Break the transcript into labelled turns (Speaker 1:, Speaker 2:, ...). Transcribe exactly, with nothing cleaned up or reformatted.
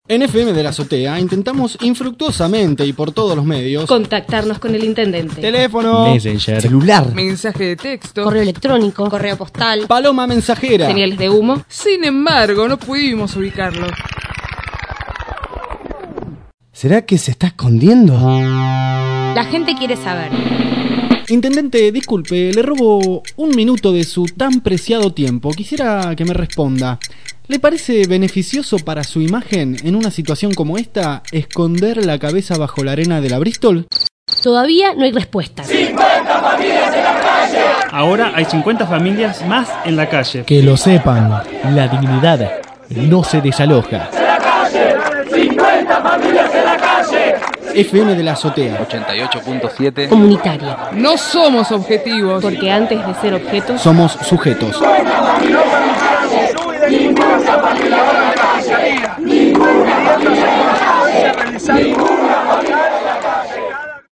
Speaker 1: En F M de la Azotea intentamos infructuosamente y por todos los medios
Speaker 2: contactarnos con el intendente.
Speaker 1: Teléfono,
Speaker 3: Messenger, celular,
Speaker 4: mensaje de texto,
Speaker 2: correo electrónico, correo postal,
Speaker 1: paloma mensajera,
Speaker 2: señales de humo.
Speaker 4: Sin embargo, no pudimos ubicarlo.
Speaker 3: ¿Será que se está escondiendo?
Speaker 2: La gente quiere saber.
Speaker 1: Intendente, disculpe, le robo un minuto de su tan preciado tiempo. Quisiera que me responda. ¿Le parece beneficioso para su imagen, en una situación como esta, esconder la cabeza bajo la arena de la Bristol?
Speaker 2: Todavía no hay respuesta.
Speaker 5: ¡cincuenta familias en la calle!
Speaker 6: Ahora hay cincuenta familias más en la calle.
Speaker 3: Que lo sepan, la dignidad no se desaloja.
Speaker 5: ¡En la calle! ¡cincuenta familias en la calle!
Speaker 1: F M de la Azotea
Speaker 7: ochenta y ocho punto siete
Speaker 2: Comunitaria.
Speaker 4: No somos objetivos.
Speaker 2: Porque antes de ser objetos,
Speaker 1: somos sujetos.
Speaker 5: ¡cincuenta familias en la calle! ¡cincuenta familias!